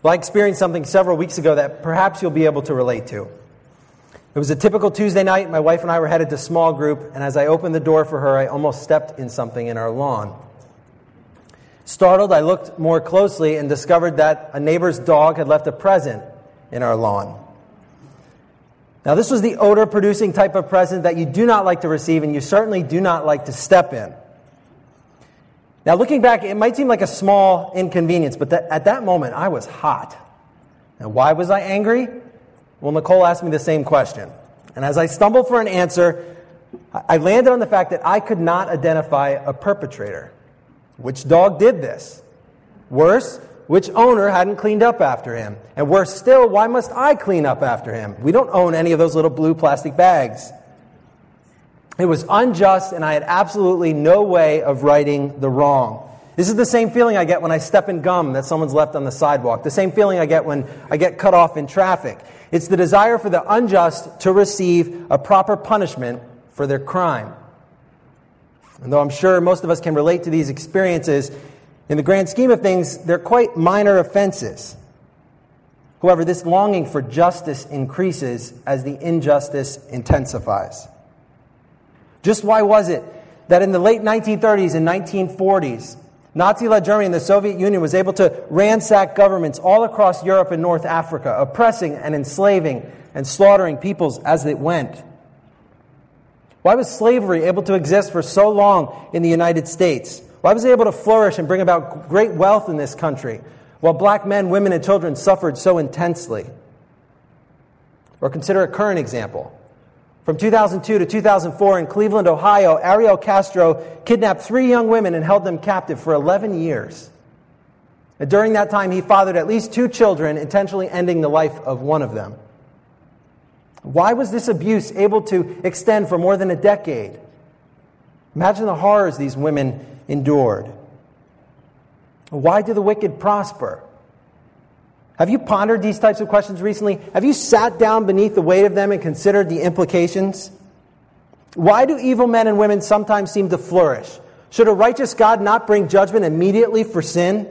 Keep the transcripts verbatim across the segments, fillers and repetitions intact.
Well, I experienced something several weeks ago that perhaps you'll be able to relate to. It was a typical Tuesday night. My wife and I were headed to small group, and as I opened the door for her, I almost stepped in something in our lawn. Startled, I looked more closely and discovered that a neighbor's dog had left a present in our lawn. Now, this was the odor-producing type of present that you do not like to receive, and you certainly do not like to step in. Now, looking back, it might seem like a small inconvenience, but that, at that moment, I was hot. Now, why was I angry? Well, Nicole asked me the same question. And as I stumbled for an answer, I landed on the fact that I could not identify a perpetrator. Which dog did this? Worse, which owner hadn't cleaned up after him? And worse still, why must I clean up after him? We don't own any of those little blue plastic bags. It was unjust, and I had absolutely no way of righting the wrong. This is the same feeling I get when I step in gum that someone's left on the sidewalk. The same feeling I get when I get cut off in traffic. It's the desire for the unjust to receive a proper punishment for their crime. And though I'm sure most of us can relate to these experiences, in the grand scheme of things, they're quite minor offenses. However, this longing for justice increases as the injustice intensifies. Just why was it that in the late nineteen thirties and nineteen forties, Nazi-led Germany and the Soviet Union was able to ransack governments all across Europe and North Africa, oppressing and enslaving and slaughtering peoples as it went? Why was slavery able to exist for so long in the United States? Why was it able to flourish and bring about great wealth in this country, while black men, women, and children suffered so intensely? Or consider a current example. From two thousand two to two thousand four in Cleveland, Ohio, Ariel Castro kidnapped three young women and held them captive for eleven years. And during that time, he fathered at least two children, intentionally ending the life of one of them. Why was this abuse able to extend for more than a decade? Imagine the horrors these women endured. Why do the wicked prosper? Have you pondered these types of questions recently? Have you sat down beneath the weight of them and considered the implications? Why do evil men and women sometimes seem to flourish? Should a righteous God not bring judgment immediately for sin?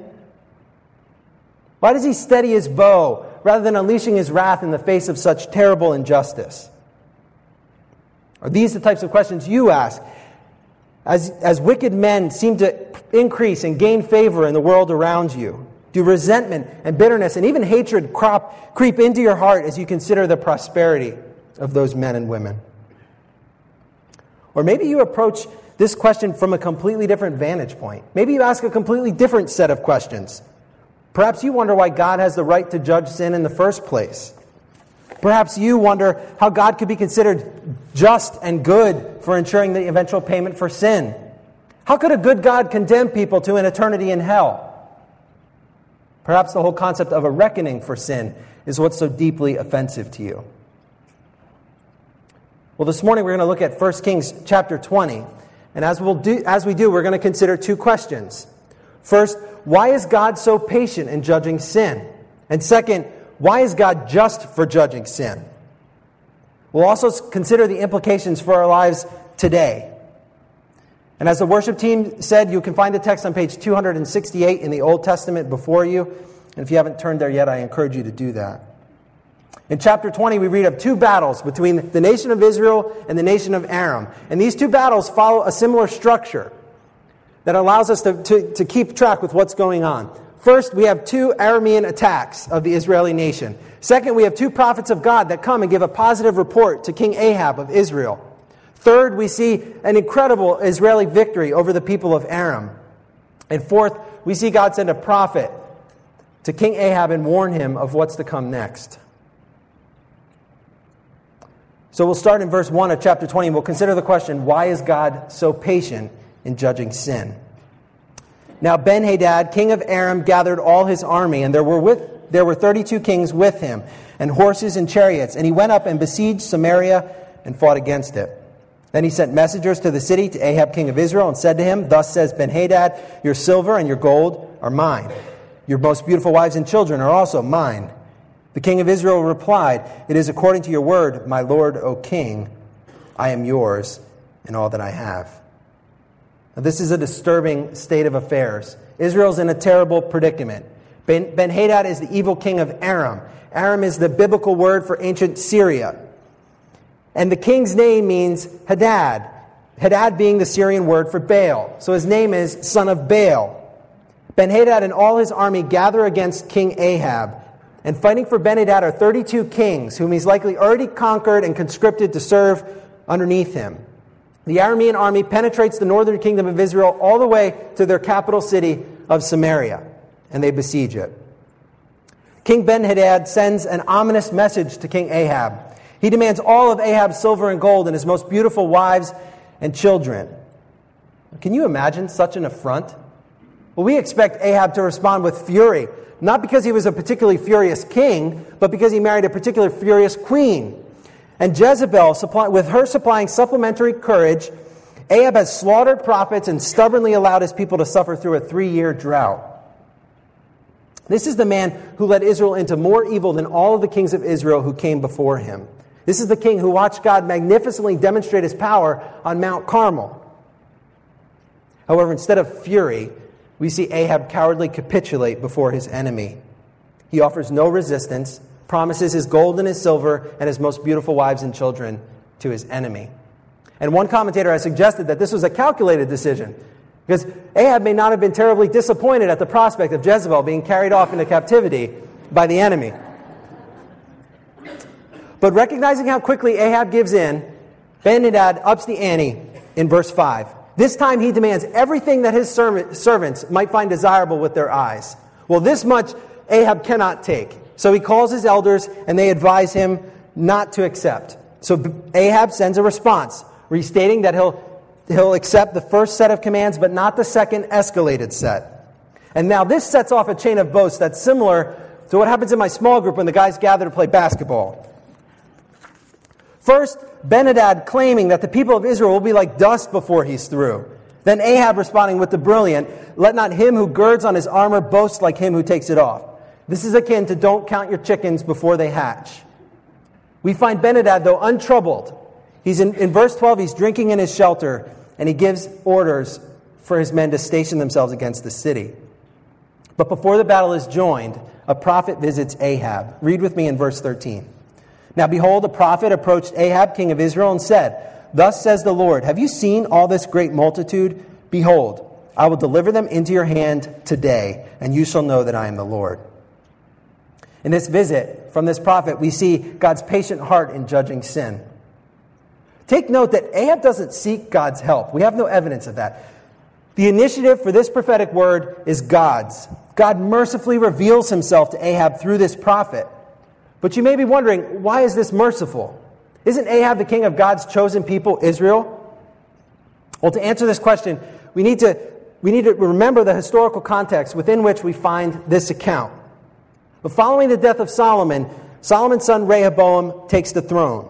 Why does he steady his bow rather than unleashing his wrath in the face of such terrible injustice? Are these the types of questions you ask as, as wicked men seem to increase and gain favor in the world around you? Do resentment and bitterness and even hatred crop, creep into your heart as you consider the prosperity of those men and women? Or maybe you approach this question from a completely different vantage point. Maybe you ask a completely different set of questions. Perhaps you wonder why God has the right to judge sin in the first place. Perhaps you wonder how God could be considered just and good for ensuring the eventual payment for sin. How could a good God condemn people to an eternity in hell? Perhaps the whole concept of a reckoning for sin is what's so deeply offensive to you. Well, this morning we're going to look at First Kings chapter twenty. And as we'll do, as we do, we're going to consider two questions. First, why is God so patient in judging sin? And second, why is God just for judging sin? We'll also consider the implications for our lives today. And as the worship team said, you can find the text on page two hundred sixty-eight in the Old Testament before you. And if you haven't turned there yet, I encourage you to do that. In chapter twenty, we read of two battles between the nation of Israel and the nation of Aram. And these two battles follow a similar structure that allows us to, to, to keep track with what's going on. First, we have two Aramean attacks of the Israeli nation. Second, we have two prophets of God that come and give a positive report to King Ahab of Israel. Third, we see an incredible Israeli victory over the people of Aram. And fourth, we see God send a prophet to King Ahab and warn him of what's to come next. So we'll start in verse one of chapter twenty, and we'll consider the question, why is God so patient in judging sin? Now Ben-Hadad, king of Aram, gathered all his army, and there were with there were thirty-two kings with him, and horses and chariots, and he went up and besieged Samaria and fought against it. Then he sent messengers to the city, to Ahab king of Israel, and said to him, Thus says Ben-Hadad, your silver and your gold are mine. Your most beautiful wives and children are also mine. The king of Israel replied, It is according to your word, my lord, O king. I am yours and all that I have. Now, this is a disturbing state of affairs. Israel's in a terrible predicament. Ben, Ben-Hadad is the evil king of Aram. Aram is the biblical word for ancient Syria. And the king's name means Hadad. Hadad being the Syrian word for Baal. So his name is son of Baal. Ben-Hadad and all his army gather against King Ahab. And fighting for Ben-Hadad are thirty-two kings, whom he's likely already conquered and conscripted to serve underneath him. The Aramean army penetrates the northern kingdom of Israel all the way to their capital city of Samaria, and they besiege it. King Ben-Hadad sends an ominous message to King Ahab. He demands all of Ahab's silver and gold and his most beautiful wives and children. Can you imagine such an affront? Well, we expect Ahab to respond with fury, not because he was a particularly furious king, but because he married a particularly furious queen. And Jezebel, supply, with her supplying supplementary courage, Ahab has slaughtered prophets and stubbornly allowed his people to suffer through a three-year drought. This is the man who led Israel into more evil than all of the kings of Israel who came before him. This is the king who watched God magnificently demonstrate his power on Mount Carmel. However, instead of fury, we see Ahab cowardly capitulate before his enemy. He offers no resistance, promises his gold and his silver and his most beautiful wives and children to his enemy. And one commentator has suggested that this was a calculated decision, because Ahab may not have been terribly disappointed at the prospect of Jezebel being carried off into captivity by the enemy. But recognizing how quickly Ahab gives in, Ben-Hadad ups the ante in verse five. This time he demands everything that his servants might find desirable with their eyes. Well, this much Ahab cannot take. So he calls his elders and they advise him not to accept. So Ahab sends a response, restating that he'll He'll accept the first set of commands, but not the second escalated set. And now this sets off a chain of boasts that's similar to what happens in my small group when the guys gather to play basketball. First, Ben-Hadad claiming that the people of Israel will be like dust before he's through. Then Ahab responding with the brilliant, "Let not him who girds on his armor boast like him who takes it off." This is akin to "don't count your chickens before they hatch." We find Ben-Hadad, though, untroubled. He's in, in verse twelve, he's drinking in his shelter, and he gives orders for his men to station themselves against the city. But before the battle is joined, a prophet visits Ahab. Read with me in verse thirteen. Now behold, a prophet approached Ahab, king of Israel, and said, "Thus says the Lord, have you seen all this great multitude? Behold, I will deliver them into your hand today, and you shall know that I am the Lord." In this visit from this prophet, we see God's patient heart in judging sin. Take note that Ahab doesn't seek God's help. We have no evidence of that. The initiative for this prophetic word is God's. God mercifully reveals himself to Ahab through this prophet. But you may be wondering, why is this merciful? Isn't Ahab the king of God's chosen people, Israel? Well, to answer this question, we need to, we need to remember the historical context within which we find this account. But following the death of Solomon, Solomon's son Rehoboam takes the throne.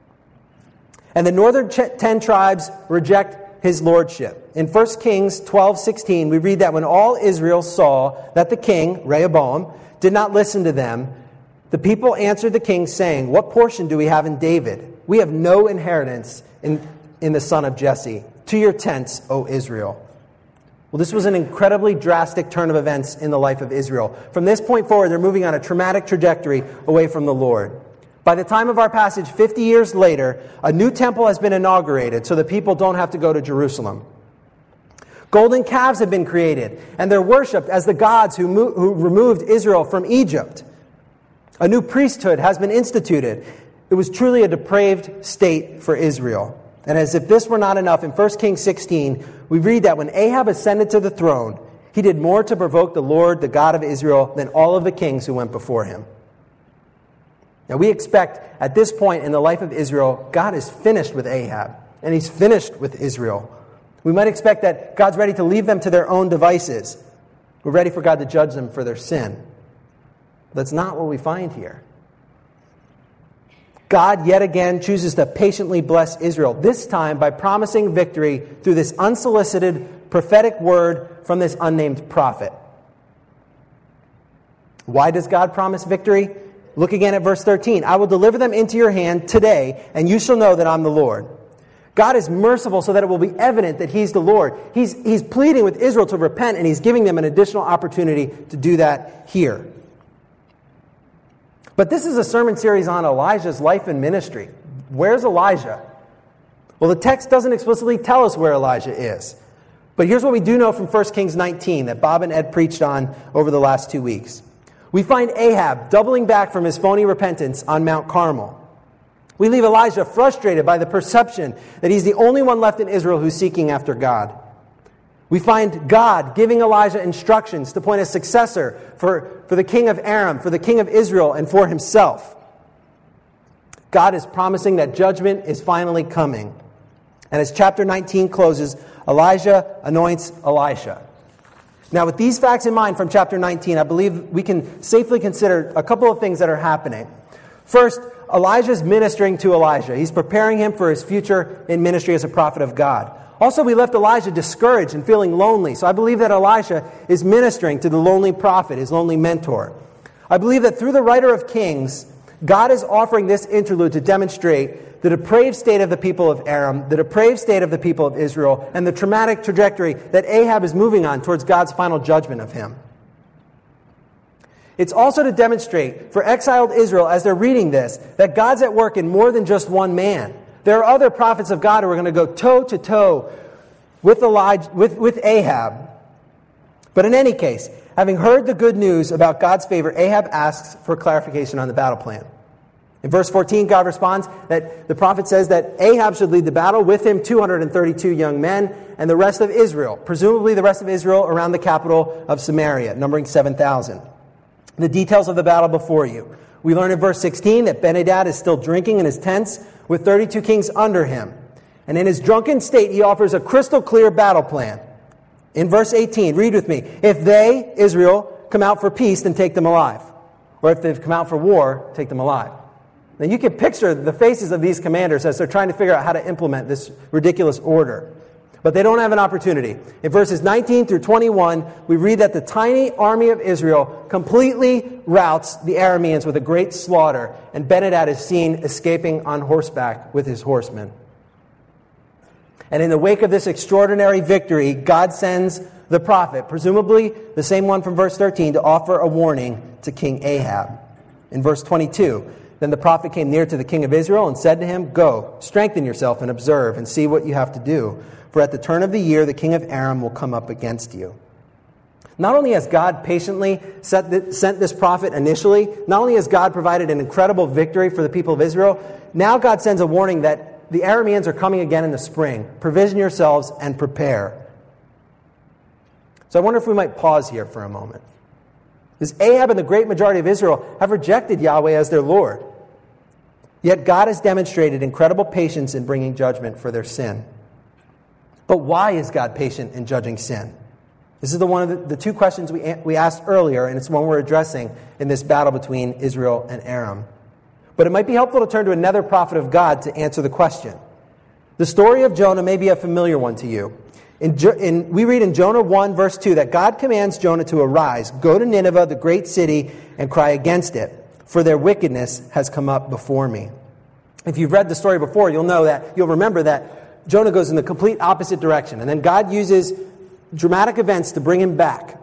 And the northern ten tribes reject his lordship. In First Kings twelve sixteen, we read that when all Israel saw that the king, Rehoboam, did not listen to them, the people answered the king, saying, "What portion do we have in David? We have no inheritance in, in the son of Jesse. To your tents, O Israel." Well, this was an incredibly drastic turn of events in the life of Israel. From this point forward, they're moving on a traumatic trajectory away from the Lord. By the time of our passage, fifty years later, a new temple has been inaugurated so the people don't have to go to Jerusalem. Golden calves have been created, and they're worshipped as the gods who, mo- who removed Israel from Egypt. A new priesthood has been instituted. It was truly a depraved state for Israel. And as if this were not enough, in First Kings sixteen, we read that when Ahab ascended to the throne, he did more to provoke the Lord, the God of Israel, than all of the kings who went before him. Now we expect at this point in the life of Israel, God is finished with Ahab, and he's finished with Israel. We might expect that God's ready to leave them to their own devices. We're ready for God to judge them for their sin. But that's not what we find here. God yet again chooses to patiently bless Israel, this time by promising victory through this unsolicited prophetic word from this unnamed prophet. Why does God promise victory? Look again at verse thirteen. "I will deliver them into your hand today, and you shall know that I'm the Lord." God is merciful so that it will be evident that he's the Lord. He's, he's pleading with Israel to repent, and he's giving them an additional opportunity to do that here. But this is a sermon series on Elijah's life and ministry. Where's Elijah? Well, the text doesn't explicitly tell us where Elijah is. But here's what we do know from First Kings nineteen that Bob and Ed preached on over the last two weeks. We find Ahab doubling back from his phony repentance on Mount Carmel. We leave Elijah frustrated by the perception that he's the only one left in Israel who's seeking after God. We find God giving Elijah instructions to appoint a successor for, for the king of Aram, for the king of Israel, and for himself. God is promising that judgment is finally coming. And as chapter nineteen closes, Elijah anoints Elisha. Now, with these facts in mind from chapter nineteen, I believe we can safely consider a couple of things that are happening. First, Elijah's ministering to Elijah. He's preparing him for his future in ministry as a prophet of God. Also, we left Elijah discouraged and feeling lonely. So I believe that Elisha is ministering to the lonely prophet, his lonely mentor. I believe that through the writer of Kings, God is offering this interlude to demonstrate the depraved state of the people of Aram, the depraved state of the people of Israel, and the traumatic trajectory that Ahab is moving on towards God's final judgment of him. It's also to demonstrate for exiled Israel, as they're reading this, that God's at work in more than just one man. There are other prophets of God who are going to go toe-to-toe with, Elijah, with, with Ahab. But in any case, having heard the good news about God's favor, Ahab asks for clarification on the battle plan. In verse fourteen, God responds that the prophet says that Ahab should lead the battle, with him two hundred thirty-two young men, and the rest of Israel, presumably the rest of Israel around the capital of Samaria, numbering seven thousand. The details of the battle before you. We learn in verse sixteen that Ben-Hadad is still drinking in his tents with thirty-two kings under him. And in his drunken state, he offers a crystal clear battle plan. In verse eighteen, read with me. If they, Israel, come out for peace, then take them alive. Or if they've come out for war, take them alive. Now you can picture the faces of these commanders as they're trying to figure out how to implement this ridiculous order. But they don't have an opportunity. In verses nineteen through twenty-one, we read that the tiny army of Israel completely routs the Arameans with a great slaughter, and Ben-Hadad is seen escaping on horseback with his horsemen. And in the wake of this extraordinary victory, God sends the prophet, presumably the same one from verse thirteen, to offer a warning to King Ahab. In verse twenty-two, then the prophet came near to the king of Israel and said to him, "Go, strengthen yourself and observe and see what you have to do. For at the turn of the year, the king of Aram will come up against you." Not only has God patiently sent this prophet initially, not only has God provided an incredible victory for the people of Israel, now God sends a warning that the Arameans are coming again in the spring. Provision yourselves and prepare. So I wonder if we might pause here for a moment. Because Ahab and the great majority of Israel have rejected Yahweh as their Lord. Yet God has demonstrated incredible patience in bringing judgment for their sin. But why is God patient in judging sin? This is the one of the, the two questions we, we asked earlier, and it's one we're addressing in this battle between Israel and Aram. But it might be helpful to turn to another prophet of God to answer the question. The story of Jonah may be a familiar one to you. In, in, we read in Jonah one, verse two, that God commands Jonah to arise, go to Nineveh, the great city, and cry against it, for their wickedness has come up before me. If you've read the story before, you'll know that, you'll remember that Jonah goes in the complete opposite direction, and then God uses dramatic events to bring him back.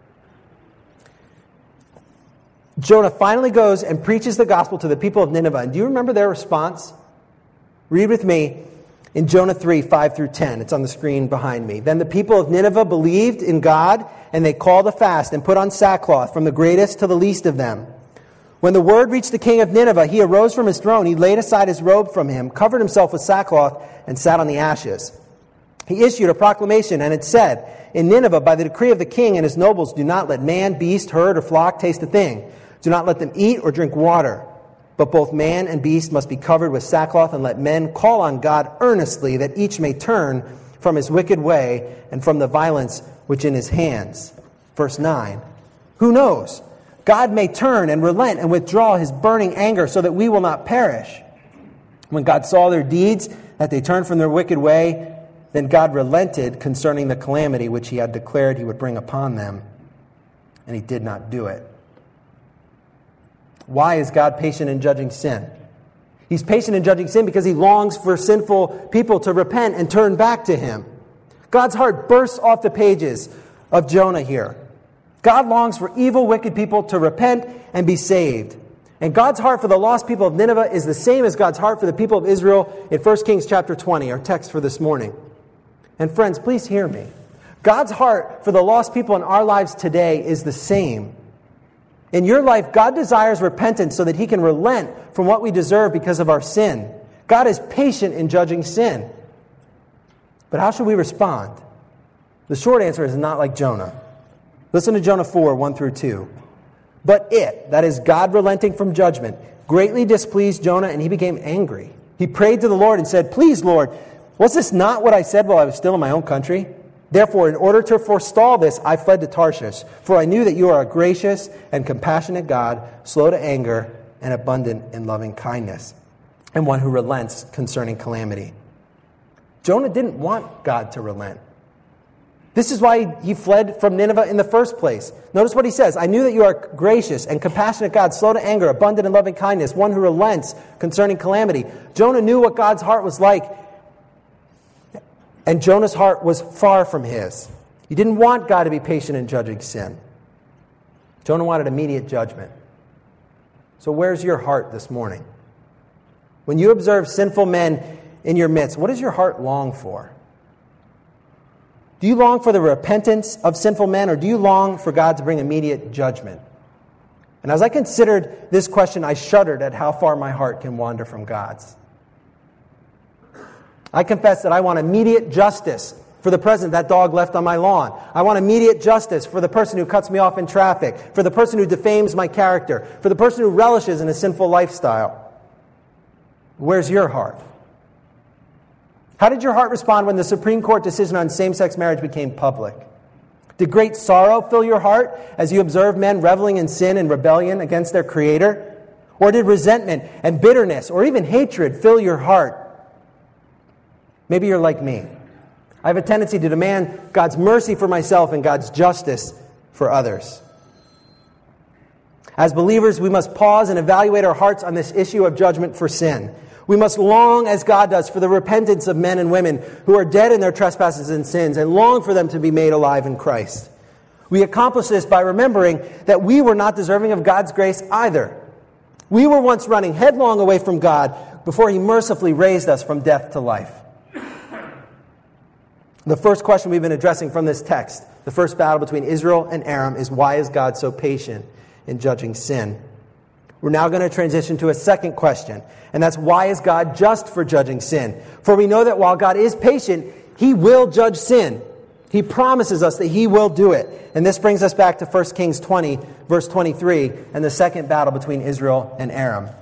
Jonah finally goes and preaches the gospel to the people of Nineveh. And do you remember their response? Read with me in Jonah three, five through ten. It's on the screen behind me. Then the people of Nineveh believed in God, and they called a fast and put on sackcloth from the greatest to the least of them. When the word reached the king of Nineveh, he arose from his throne. He laid aside his robe from him, covered himself with sackcloth, and sat on the ashes. He issued a proclamation, and it said, "In Nineveh, by the decree of the king and his nobles, do not let man, beast, herd, or flock taste a thing. Do not let them eat or drink water. But both man and beast must be covered with sackcloth, and let men call on God earnestly, that each may turn from his wicked way and from the violence which in his hands." Verse nine. Who knows? God may turn and relent and withdraw his burning anger so that we will not perish. When God saw their deeds, that they turned from their wicked way, then God relented concerning the calamity which he had declared he would bring upon them, and he did not do it. Why is God patient in judging sin? He's patient in judging sin because he longs for sinful people to repent and turn back to him. God's heart bursts off the pages of Jonah here. God longs for evil, wicked people to repent and be saved. And God's heart for the lost people of Nineveh is the same as God's heart for the people of Israel in First Kings chapter twenty, our text for this morning. And friends, please hear me. God's heart for the lost people in our lives today is the same. In your life, God desires repentance so that he can relent from what we deserve because of our sin. God is patient in judging sin. But how should we respond? The short answer is not like Jonah. Listen to Jonah four, one through two. But it, that is God relenting from judgment, greatly displeased Jonah, and he became angry. He prayed to the Lord and said, "Please, Lord, was this not what I said while I was still in my own country? Therefore, in order to forestall this, I fled to Tarshish, for I knew that you are a gracious and compassionate God, slow to anger and abundant in loving kindness, and one who relents concerning calamity." Jonah didn't want God to relent. This is why he fled from Nineveh in the first place. Notice what he says. "I knew that you are gracious and compassionate God, slow to anger, abundant in loving kindness, one who relents concerning calamity." Jonah knew what God's heart was like, and Jonah's heart was far from his. He didn't want God to be patient in judging sin. Jonah wanted immediate judgment. So where's your heart this morning? When you observe sinful men in your midst, what does your heart long for? Do you long for the repentance of sinful men, or do you long for God to bring immediate judgment? And as I considered this question, I shuddered at how far my heart can wander from God's. I confess that I want immediate justice for the president that dog left on my lawn. I want immediate justice for the person who cuts me off in traffic, for the person who defames my character, for the person who relishes in a sinful lifestyle. Where's your heart? How did your heart respond when the Supreme Court decision on same-sex marriage became public? Did great sorrow fill your heart as you observed men reveling in sin and rebellion against their Creator? Or did resentment and bitterness or even hatred fill your heart? Maybe you're like me. I have a tendency to demand God's mercy for myself and God's justice for others. As believers, we must pause and evaluate our hearts on this issue of judgment for sin. We must long, as God does, for the repentance of men and women who are dead in their trespasses and sins, and long for them to be made alive in Christ. We accomplish this by remembering that we were not deserving of God's grace either. We were once running headlong away from God before He mercifully raised us from death to life. The first question we've been addressing from this text, the first battle between Israel and Aram, is why is God so patient in judging sin? We're now going to transition to a second question, and that's why is God just for judging sin? For we know that while God is patient, He will judge sin. He promises us that He will do it. And this brings us back to First Kings twenty, verse twenty-three, and the second battle between Israel and Aram.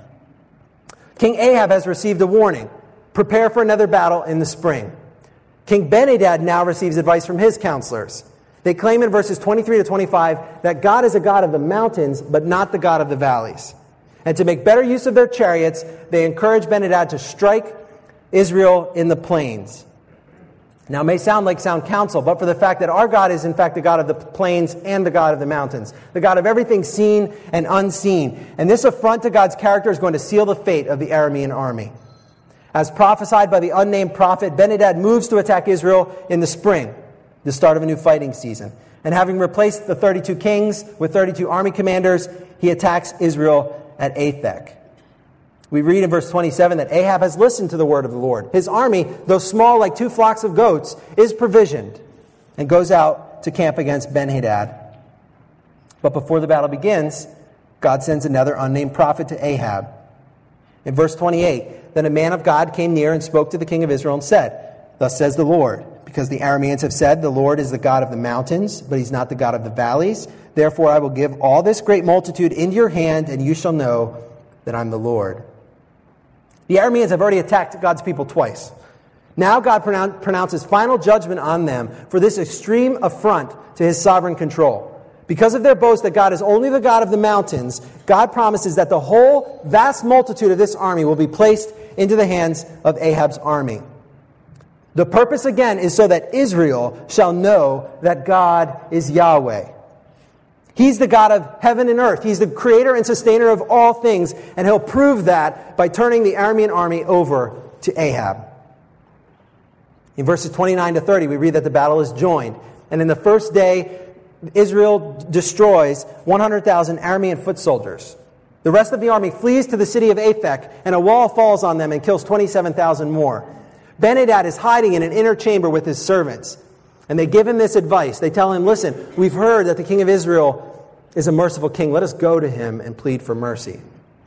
King Ahab has received a warning. Prepare for another battle in the spring. King Ben-Hadad now receives advice from his counselors. They claim in verses twenty-three to twenty-five that God is a God of the mountains, but not the God of the valleys. And to make better use of their chariots, they encourage Ben-Hadad to strike Israel in the plains. Now, it may sound like sound counsel, but for the fact that our God is in fact the God of the plains and the God of the mountains, the God of everything seen and unseen. And this affront to God's character is going to seal the fate of the Aramean army. As prophesied by the unnamed prophet, Ben-Hadad moves to attack Israel in the spring, the start of a new fighting season. And having replaced the thirty-two kings with thirty-two army commanders, he attacks Israel at Athek. We read in verse twenty-seven that Ahab has listened to the word of the Lord. His army, though small like two flocks of goats, is provisioned and goes out to camp against Ben-Hadad. But before the battle begins, God sends another unnamed prophet to Ahab. In verse twenty-eight, then a man of God came near and spoke to the king of Israel and said, "Thus says the Lord, because the Arameans have said, the Lord is the God of the mountains, but He's not the God of the valleys. Therefore I will give all this great multitude into your hand, and you shall know that I'm the Lord." The Arameans have already attacked God's people twice. Now God pronoun- pronounces final judgment on them for this extreme affront to His sovereign control. Because of their boast that God is only the God of the mountains, God promises that the whole vast multitude of this army will be placed into the hands of Ahab's army. The purpose again is so that Israel shall know that God is Yahweh. He's the God of heaven and earth. He's the creator and sustainer of all things, and he'll prove that by turning the Aramean army over to Ahab. In verses twenty-nine to thirty, we read that the battle is joined. And in the first day, Israel destroys one hundred thousand Aramean foot soldiers. The rest of the army flees to the city of Aphek, and a wall falls on them and kills twenty-seven thousand more. Ben-Hadad is hiding in an inner chamber with his servants. And they give him this advice. They tell him, listen, we've heard that the king of Israel is a merciful king. Let us go to him and plead for mercy.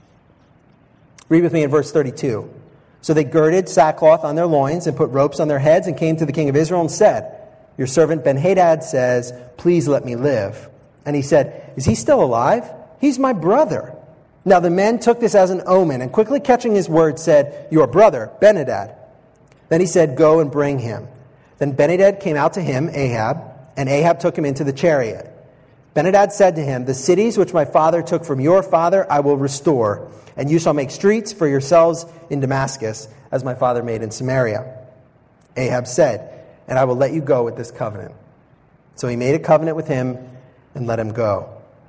Read with me in verse thirty-two. So they girded sackcloth on their loins and put ropes on their heads and came to the king of Israel and said, your servant Ben-Hadad says, please let me live. And he said, is he still alive? He's my brother. Now the men took this as an omen and quickly catching his word said, your brother, Ben-Hadad. Then he said, go and bring him. Then Ben-Hadad came out to him, Ahab, and Ahab took him into the chariot. Ben-Hadad said to him, the cities which my father took from your father I will restore, and you shall make streets for yourselves in Damascus, as my father made in Samaria. Ahab said, and I will let you go with this covenant. So he made a covenant with him and let him go.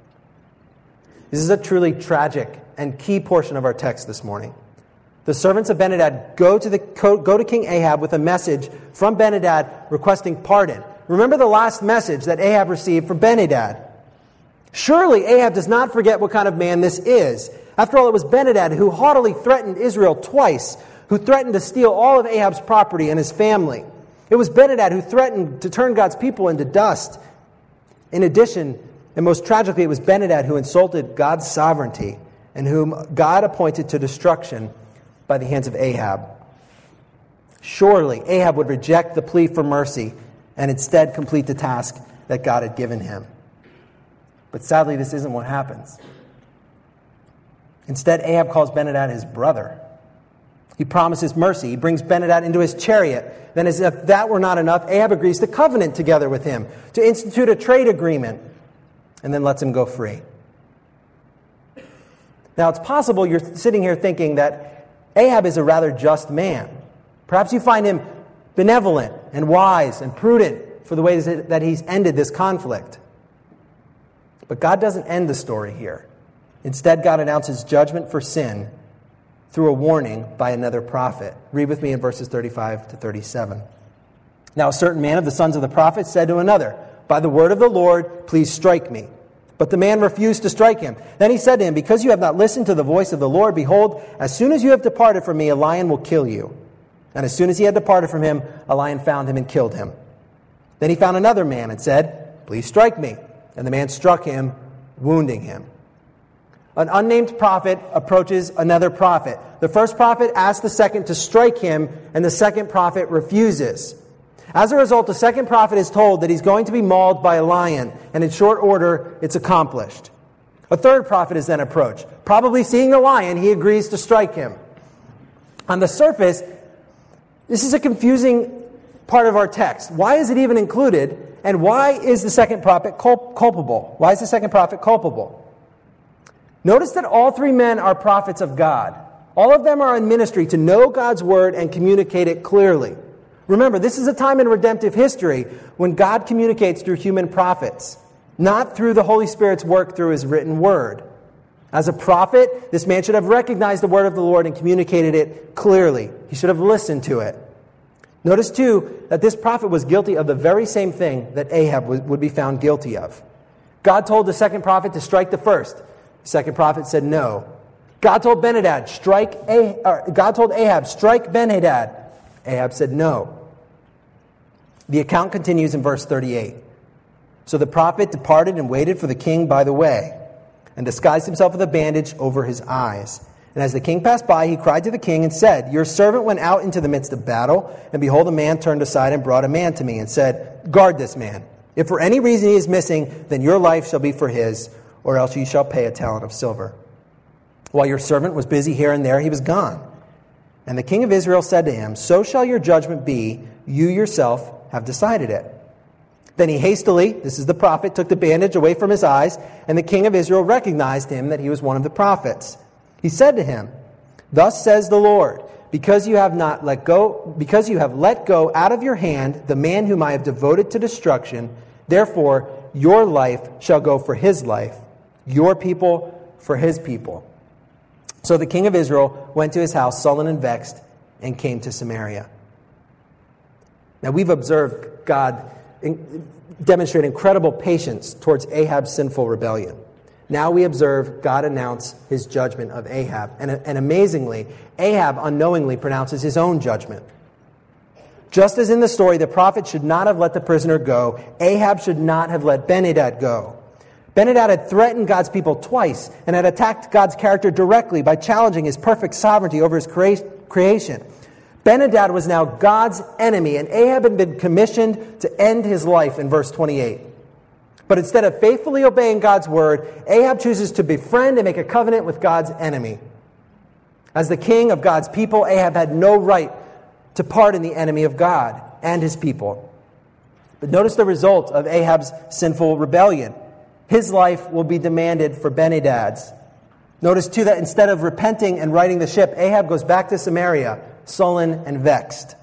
This is a truly tragic and key portion of our text this morning. The servants of Ben-Hadad go to, the, go to King Ahab with a message from Ben-Hadad requesting pardon. Remember the last message that Ahab received from Ben-Hadad. Surely Ahab does not forget what kind of man this is. After all, it was Ben-Hadad who haughtily threatened Israel twice, who threatened to steal all of Ahab's property and his family. It was Ben-Hadad who threatened to turn God's people into dust. In addition, and most tragically, it was Ben-Hadad who insulted God's sovereignty and whom God appointed to destruction by the hands of Ahab. Surely Ahab would reject the plea for mercy and instead complete the task that God had given him. But sadly, this isn't what happens. Instead, Ahab calls Ben-Hadad his brother. He promises mercy. He brings Ben-Hadad into his chariot. Then, as if that were not enough, Ahab agrees to covenant together with him, to institute a trade agreement, and then lets him go free. Now, it's possible you're sitting here thinking that Ahab is a rather just man. Perhaps you find him benevolent and wise and prudent for the ways that he's ended this conflict. But God doesn't end the story here. Instead, God announces judgment for sin through a warning by another prophet. Read with me in verses thirty-five to thirty-seven. Now a certain man of the sons of the prophets said to another, by the word of the Lord, please strike me. But the man refused to strike him. Then he said to him, because you have not listened to the voice of the Lord, behold, as soon as you have departed from me, a lion will kill you. And as soon as he had departed from him, a lion found him and killed him. Then he found another man and said, please strike me. And the man struck him, wounding him. An unnamed prophet approaches another prophet. The first prophet asks the second to strike him, and the second prophet refuses. As a result, the second prophet is told that he's going to be mauled by a lion, and in short order, it's accomplished. A third prophet is then approached. Probably seeing the lion, he agrees to strike him. On the surface, this is a confusing part of our text. Why is it even included, and why is the second prophet culp- culpable? Why is the second prophet culpable? Notice that all three men are prophets of God. All of them are in ministry to know God's word and communicate it clearly. Remember, this is a time in redemptive history when God communicates through human prophets, not through the Holy Spirit's work through his written word. As a prophet, this man should have recognized the word of the Lord and communicated it clearly. He should have listened to it. Notice, too, that this prophet was guilty of the very same thing that Ahab would be found guilty of. God told the second prophet to strike the first. The second prophet said no. God told Ben-Hadad, strike ah- or God told Ahab, strike Ben-Hadad. Ahab said no. The account continues in verse thirty-eight. So the prophet departed and waited for the king by the way, and disguised himself with a bandage over his eyes. And as the king passed by, he cried to the king and said, your servant went out into the midst of battle, and behold, a man turned aside and brought a man to me and said, guard this man. If for any reason he is missing, then your life shall be for his, or else you shall pay a talent of silver. While your servant was busy here and there, he was gone. And the king of Israel said to him, so shall your judgment be, you yourself have decided it. Then he hastily, this is the prophet, took the bandage away from his eyes, and the king of Israel recognized him that he was one of the prophets. He said to him, thus says the Lord, because you have not let go, because you have let go out of your hand the man whom I have devoted to destruction, therefore your life shall go for his life, your people for his people. So the king of Israel went to his house, sullen and vexed, and came to Samaria. Now we've observed God demonstrate incredible patience towards Ahab's sinful rebellion. Now we observe God announce his judgment of Ahab. And, and amazingly, Ahab unknowingly pronounces his own judgment. Just as in the story, the prophet should not have let the prisoner go, Ahab should not have let Ben-Hadad go. Ben-Hadad had threatened God's people twice and had attacked God's character directly by challenging his perfect sovereignty over his crea- creation. Ben-Hadad was now God's enemy, and Ahab had been commissioned to end his life in verse twenty-eight. But instead of faithfully obeying God's word, Ahab chooses to befriend and make a covenant with God's enemy. As the king of God's people, Ahab had no right to pardon the enemy of God and his people. But notice the result of Ahab's sinful rebellion. His life will be demanded for Ben-Hadad's. Notice too that instead of repenting and righting the ship, Ahab goes back to Samaria, sullen and vexed.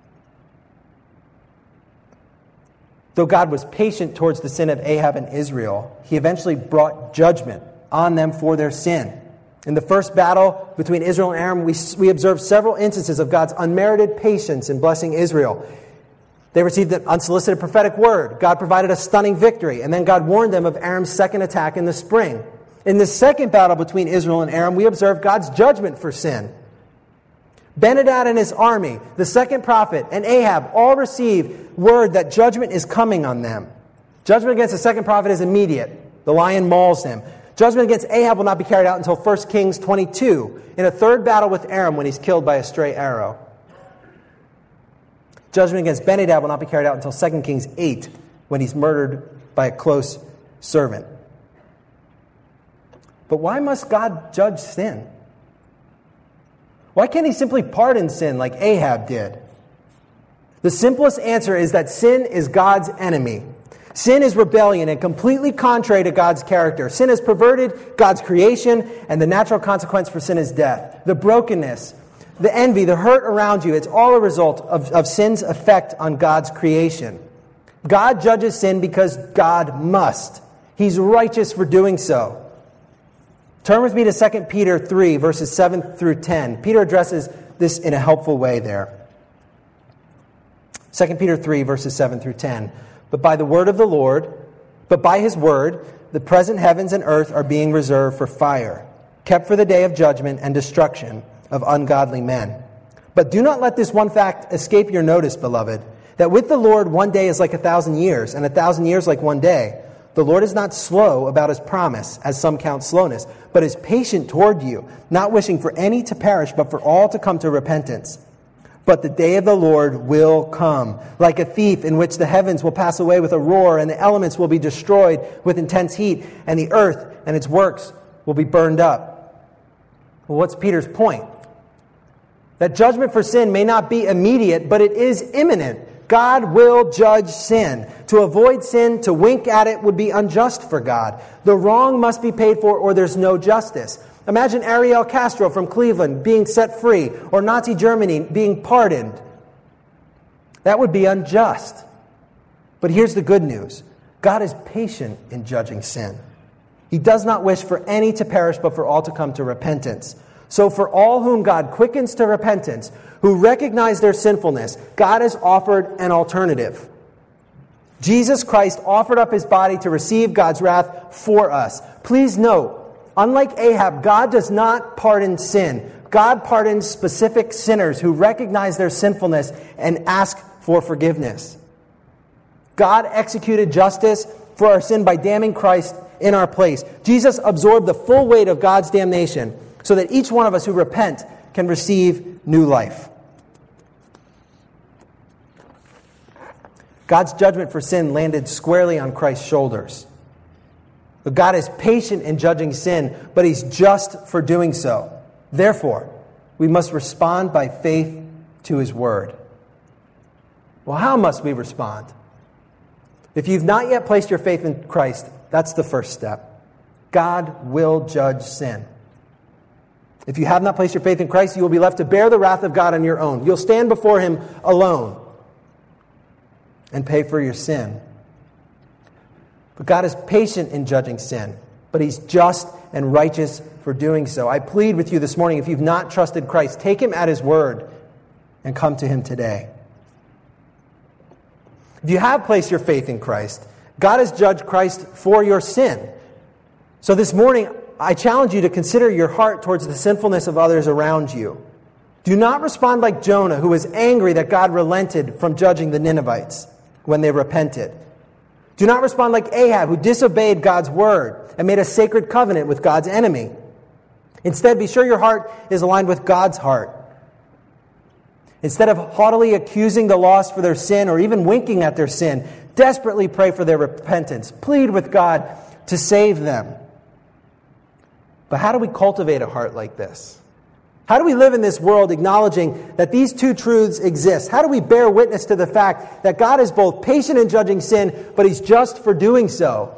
Though God was patient towards the sin of Ahab and Israel, he eventually brought judgment on them for their sin. In the first battle between Israel and Aram, we, we observed several instances of God's unmerited patience in blessing Israel. They received an unsolicited prophetic word. God provided a stunning victory, and then God warned them of Aram's second attack in the spring. In the second battle between Israel and Aram, we observed God's judgment for sin. Ben-Hadad and his army, the second prophet, and Ahab all receive word that judgment is coming on them. Judgment against the second prophet is immediate. The lion mauls him. Judgment against Ahab will not be carried out until First Kings twenty-two, in a third battle with Aram when he's killed by a stray arrow. Judgment against Ben-Hadad will not be carried out until Second Kings eight, when he's murdered by a close servant. But why must God judge sin? Why can't he simply pardon sin like Ahab did? The simplest answer is that sin is God's enemy. Sin is rebellion and completely contrary to God's character. Sin has perverted God's creation, and the natural consequence for sin is death. The brokenness, the envy, the hurt around you, it's all a result of, of sin's effect on God's creation. God judges sin because God must. He's righteous for doing so. Turn with me to Second Peter three, verses seven through ten. Peter addresses this in a helpful way there. Second Peter three, verses seven through ten. But by the word of the Lord, but by his word, the present heavens and earth are being reserved for fire, kept for the day of judgment and destruction of ungodly men. But do not let this one fact escape your notice, beloved, that with the Lord one day is like a thousand years, and a thousand years like one day. The Lord is not slow about his promise, as some count slowness, but is patient toward you, not wishing for any to perish, but for all to come to repentance. But the day of the Lord will come, like a thief, in which the heavens will pass away with a roar, and the elements will be destroyed with intense heat, and the earth and its works will be burned up. Well, what's Peter's point? That judgment for sin may not be immediate, but it is imminent. God will judge sin. To avoid sin, to wink at it, would be unjust for God. The wrong must be paid for, or there's no justice. Imagine Ariel Castro from Cleveland being set free, or Nazi Germany being pardoned. That would be unjust. But here's the good news. God is patient in judging sin. He does not wish for any to perish, but for all to come to repentance. So for all whom God quickens to repentance, who recognize their sinfulness, God has offered an alternative. Jesus Christ offered up his body to receive God's wrath for us. Please note, unlike Ahab, God does not pardon sin. God pardons specific sinners who recognize their sinfulness and ask for forgiveness. God executed justice for our sin by damning Christ in our place. Jesus absorbed the full weight of God's damnation so that each one of us who repent can receive new life. God's judgment for sin landed squarely on Christ's shoulders. But God is patient in judging sin, but he's just for doing so. Therefore, we must respond by faith to his word. Well, how must we respond? If you've not yet placed your faith in Christ, that's the first step. God will judge sin. If you have not placed your faith in Christ, you will be left to bear the wrath of God on your own. You'll stand before him alone and pay for your sin. But God is patient in judging sin, but he's just and righteous for doing so. I plead with you this morning, if you've not trusted Christ, take him at his word and come to him today. If you have placed your faith in Christ, God has judged Christ for your sin. So this morning, I challenge you to consider your heart towards the sinfulness of others around you. Do not respond like Jonah, who was angry that God relented from judging the Ninevites when they repented. Do not respond like Ahab, who disobeyed God's word and made a sacred covenant with God's enemy. Instead, be sure your heart is aligned with God's heart. Instead of haughtily accusing the lost for their sin or even winking at their sin, desperately pray for their repentance. Plead with God to save them. But how do we cultivate a heart like this? How do we live in this world acknowledging that these two truths exist? How do we bear witness to the fact that God is both patient in judging sin, but he's just for doing so?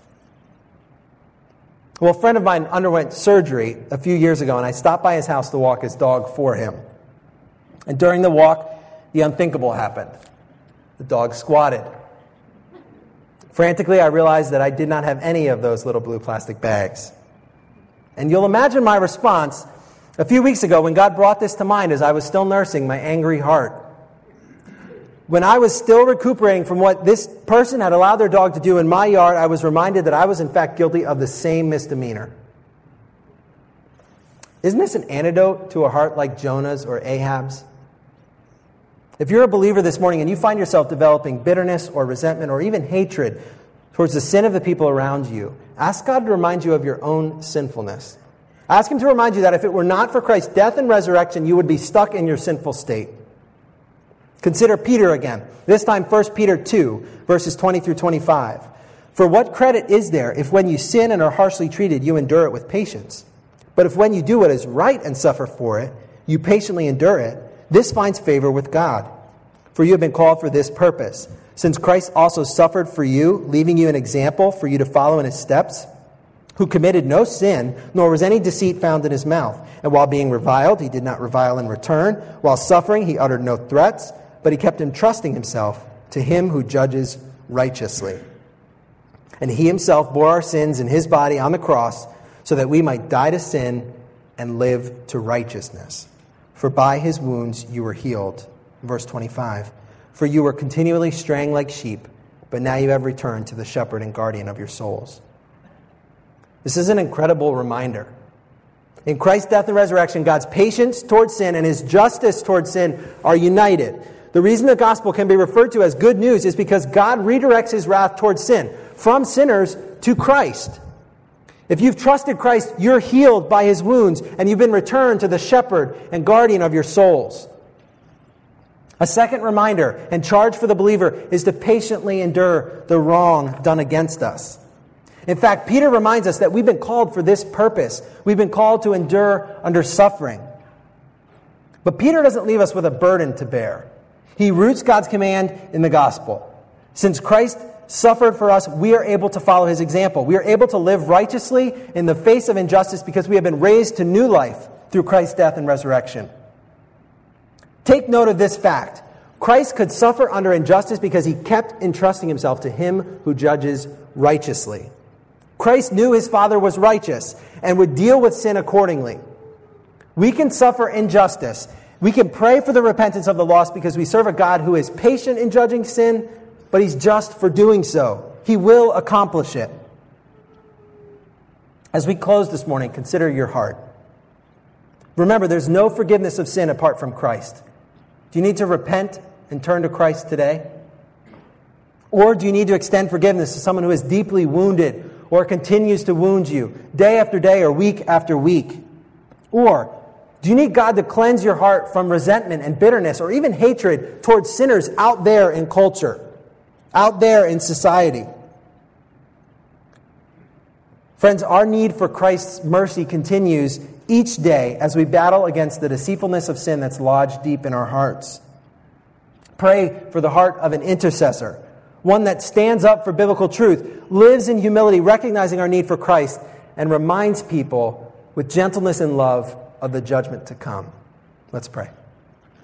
Well, a friend of mine underwent surgery a few years ago, and I stopped by his house to walk his dog for him. And during the walk, the unthinkable happened. The dog squatted. Frantically, I realized that I did not have any of those little blue plastic bags. And you'll imagine my response a few weeks ago when God brought this to mind as I was still nursing my angry heart. When I was still recuperating from what this person had allowed their dog to do in my yard, I was reminded that I was in fact guilty of the same misdemeanor. Isn't this an antidote to a heart like Jonah's or Ahab's? If you're a believer this morning and you find yourself developing bitterness or resentment or even hatred towards the sin of the people around you, ask God to remind you of your own sinfulness. Ask him to remind you that if it were not for Christ's death and resurrection, you would be stuck in your sinful state. Consider Peter again. This time First Peter two, verses twenty through twenty-five. For what credit is there if when you sin and are harshly treated, you endure it with patience? But if when you do what is right and suffer for it, you patiently endure it, this finds favor with God. For you have been called for this purpose, since Christ also suffered for you, leaving you an example for you to follow in his steps, who committed no sin, nor was any deceit found in his mouth. And while being reviled, he did not revile in return. While suffering, he uttered no threats, but he kept entrusting himself to him who judges righteously. And he himself bore our sins in his body on the cross, so that we might die to sin and live to righteousness. For by his wounds you were healed. Verse twenty-five. For you were continually straying like sheep, but now you have returned to the shepherd and guardian of your souls. This is an incredible reminder. In Christ's death and resurrection, God's patience towards sin and his justice towards sin are united. The reason the gospel can be referred to as good news is because God redirects his wrath towards sin, from sinners to Christ. If you've trusted Christ, you're healed by his wounds, and you've been returned to the shepherd and guardian of your souls. A second reminder and charge for the believer is to patiently endure the wrong done against us. In fact, Peter reminds us that we've been called for this purpose. We've been called to endure under suffering. But Peter doesn't leave us with a burden to bear. He roots God's command in the gospel. Since Christ suffered for us, we are able to follow his example. We are able to live righteously in the face of injustice because we have been raised to new life through Christ's death and resurrection. Take note of this fact. Christ could suffer under injustice because he kept entrusting himself to him who judges righteously. Christ knew his Father was righteous and would deal with sin accordingly. We can suffer injustice. We can pray for the repentance of the lost because we serve a God who is patient in judging sin, but he's just for doing so. He will accomplish it. As we close this morning, consider your heart. Remember, there's no forgiveness of sin apart from Christ. Do you need to repent and turn to Christ today? Or do you need to extend forgiveness to someone who is deeply wounded or continues to wound you day after day or week after week? Or do you need God to cleanse your heart from resentment and bitterness or even hatred towards sinners out there in culture, out there in society? Friends, our need for Christ's mercy continues each day as we battle against the deceitfulness of sin that's lodged deep in our hearts. Pray for the heart of an intercessor, one that stands up for biblical truth, lives in humility, recognizing our need for Christ, and reminds people with gentleness and love of the judgment to come. Let's pray.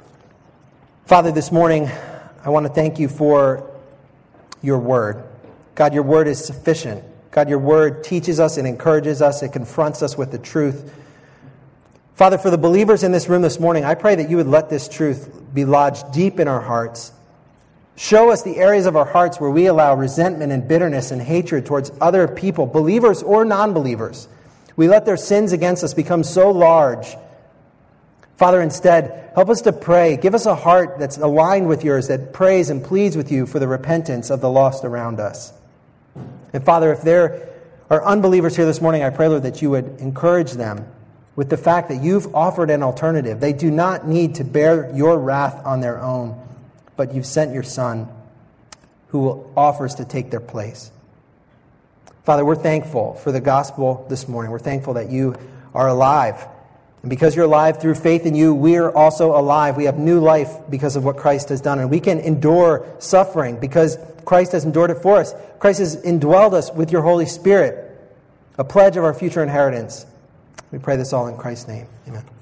Father, this morning, I want to thank you for your word. God, your word is sufficient. God, your word teaches us and encourages us. It confronts us with the truth. Father, for the believers in this room this morning, I pray that you would let this truth be lodged deep in our hearts. Show us the areas of our hearts where we allow resentment and bitterness and hatred towards other people, believers or non-believers. We let their sins against us become so large. Father, instead, help us to pray. Give us a heart that's aligned with yours, that prays and pleads with you for the repentance of the lost around us. And Father, if there are unbelievers here this morning, I pray, Lord, that you would encourage them with the fact that you've offered an alternative. They do not need to bear your wrath on their own, but you've sent your Son who offers to take their place. Father, we're thankful for the gospel this morning. We're thankful that you are alive. And because you're alive through faith in you, we're also alive. We have new life because of what Christ has done. And we can endure suffering because Christ has endured it for us. Christ has indwelled us with your Holy Spirit, a pledge of our future inheritance. We pray this all in Christ's name. Amen.